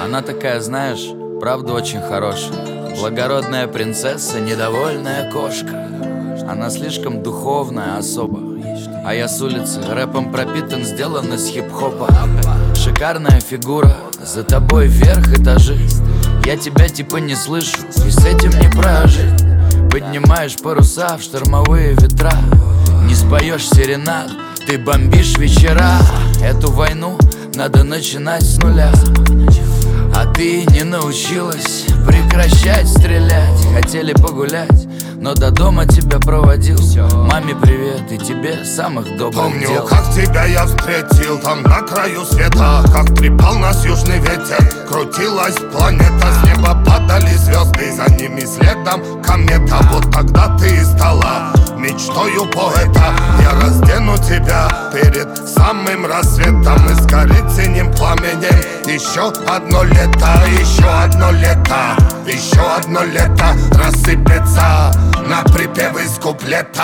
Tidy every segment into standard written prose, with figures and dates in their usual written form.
Она такая, знаешь, правда очень хорошая. Благородная принцесса, недовольная кошка. Она слишком духовная особа. А я с улицы, рэпом пропитан, сделан из хип-хопа. Шикарная фигура, за тобой вверх этажи. Я тебя типа не слышу, и с этим не прожить. Поднимаешь паруса в штормовые ветра. Не споешь серенад, ты бомбишь вечера. Эту войну надо начинать с нуля. А ты не научилась прекращать стрелять. Хотели погулять, но до дома тебя проводил. Маме привет и тебе самых добрых дел. Помню, как тебя я встретил там на краю света. Как трепал нас южный ветер, крутилась планета. С неба падали звезды, за ними следом комета. Вот тогда ты и стала мечтою поэта. Я раздену тебя перед самым рассветом и сгорит синим пламенем. Еще одно лето, еще одно лето, еще одно лето рассыпется на припев из куплета.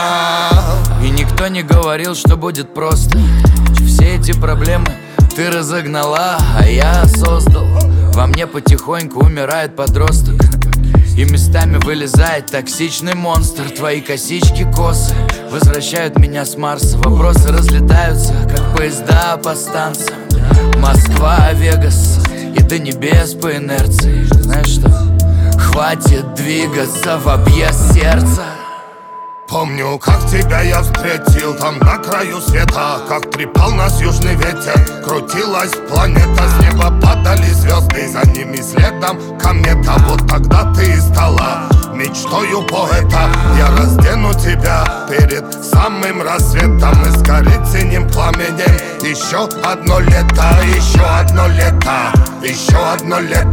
И никто не говорил, что будет просто. Все эти проблемы ты разогнала, а я создал. Во мне потихоньку умирает подросток, и местами вылезает токсичный монстр. Твои косички косы возвращают меня с Марса. Вопросы разлетаются, как поезда по станциям. Москва, Вегас и до небес по инерции. Знаешь что? Хватит двигаться в объезд сердца. Помню, как тебя я встретил там на краю света. Как трепал нас южный ветер, крутилась планета. С неба падали звезды, за ними следом комета. Вот тогда ты и стала мечтою поэта. Я раздену тебя перед самым рассветом и сгорит синим пламенем. Еще одно лето, еще одно лето, еще одно лето